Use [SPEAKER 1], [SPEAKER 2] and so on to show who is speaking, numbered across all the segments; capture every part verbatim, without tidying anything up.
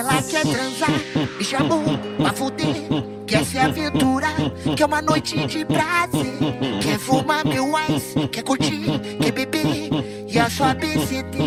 [SPEAKER 1] Ela quer transar, me chamou pra fuder. Quer se aventurar, quer uma noite de prazer. Quer fumar meu ice, quer curtir, quer beber. E a sua B C D.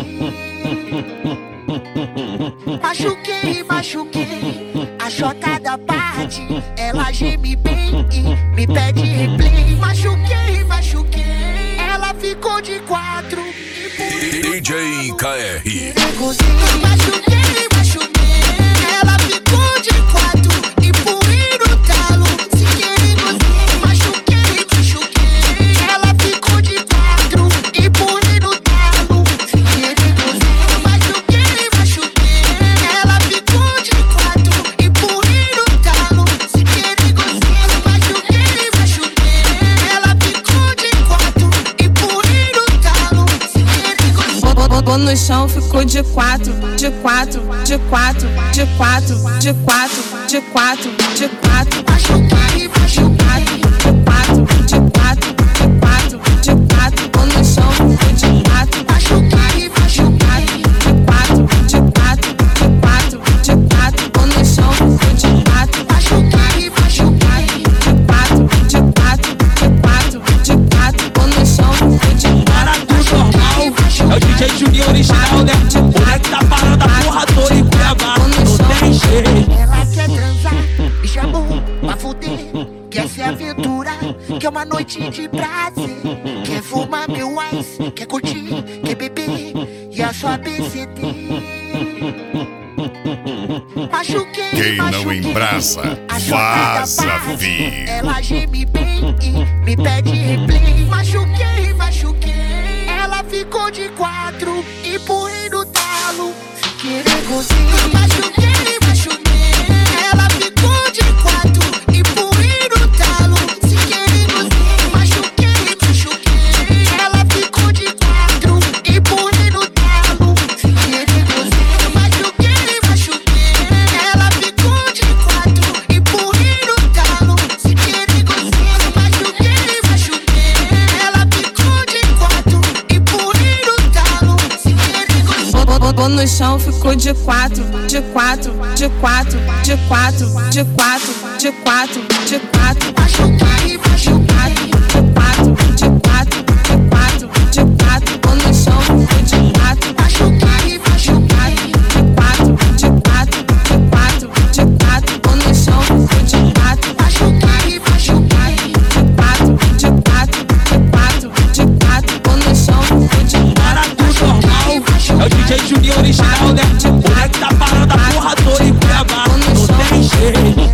[SPEAKER 1] Machuquei, machuquei a chota da parte. Ela geme bem e me pede replay. Machuquei, machuquei, ela ficou de quatro.
[SPEAKER 2] D J K R.
[SPEAKER 1] Machuquei, machuquei, ela ficou de quatro. E pulei no talo, se querer gostei. Machuquei, machuquei, ela ficou de quatro. E pulei no talo, se querer gostei. Machuquei, machuquei, ela ficou de quatro. E pulei no talo, se querer gostei. Machuquei, machuquei, ela ficou de quatro. E pulei no talo, se querer gostei.
[SPEAKER 3] Botou no chão, ficou de quatro, de quatro, de quatro, de quatro, de quatro, de quatro, de quatro.
[SPEAKER 1] Machuquei, machuquei,
[SPEAKER 3] De quatro, de quatro, de quatro, de quatro. Botou no chão, ficou de quatro.
[SPEAKER 1] machuquei, machuquei.
[SPEAKER 3] De quatro, de quatro, de quatro, de quatro. Botou no chão, ficou de quatro.
[SPEAKER 1] Machuquei, machuquei.
[SPEAKER 3] De quatro, de quatro, de quatro, de quatro. Botou no chão, ficou de
[SPEAKER 4] Para
[SPEAKER 3] quatro.
[SPEAKER 4] tudo normal, é o D J Juninho original, né? O moleque tá parando a porra toda em Cuiabá, não tem jeito.
[SPEAKER 1] Ela quer transar, me chamou pra fuder. Quer se aventurar, quer uma noite de prazer. Quer fumar meu ice, quer curtir, quer beber. E a sua B C D. Machuquei,
[SPEAKER 2] Quem não
[SPEAKER 1] machuquei
[SPEAKER 2] embraça,
[SPEAKER 1] a chota da
[SPEAKER 2] vaza,
[SPEAKER 1] parte.
[SPEAKER 2] fi.
[SPEAKER 1] Ela geme bem e me pede replay. Machuquei, machuquei, ela ficou de quatro. E pulei no talo, se querer gostei. Machuquei, machuquei, ela ficou de quatro. E pulei no talo, se querer gostei. Machuquei, machuquei, ela ficou de quatro. E pulei no talo, se querer gostei. Machuquei, machuquei, ela ficou de quatro. E pulei no talo, se querer gostei. Machuquei, machuquei, ela ficou de quatro. E pulei no talo, se querer gostei.
[SPEAKER 3] Botou no chão, ficou de quatro, de quatro, de quatro, de quatro, de quatro, de quatro, de quatro.
[SPEAKER 1] Machuquei, machuquei,
[SPEAKER 3] De quatro, de quatro, de quatro, de quatro. Botou no chão, ficou de quatro.
[SPEAKER 1] machuquei, machuquei.
[SPEAKER 3] De quatro, de quatro, de quatro, de quatro. Botou no chão, ficou de quatro.
[SPEAKER 1] Machuquei, machuquei.
[SPEAKER 3] De quatro, de quatro, de quatro, de quatro. Botou no chão, ficou de
[SPEAKER 4] Para
[SPEAKER 3] quatro.
[SPEAKER 4] tudo normal, é o D J Juninho original, né? O moleque tá parando a porra toda em Cuiabá, não tem jeito.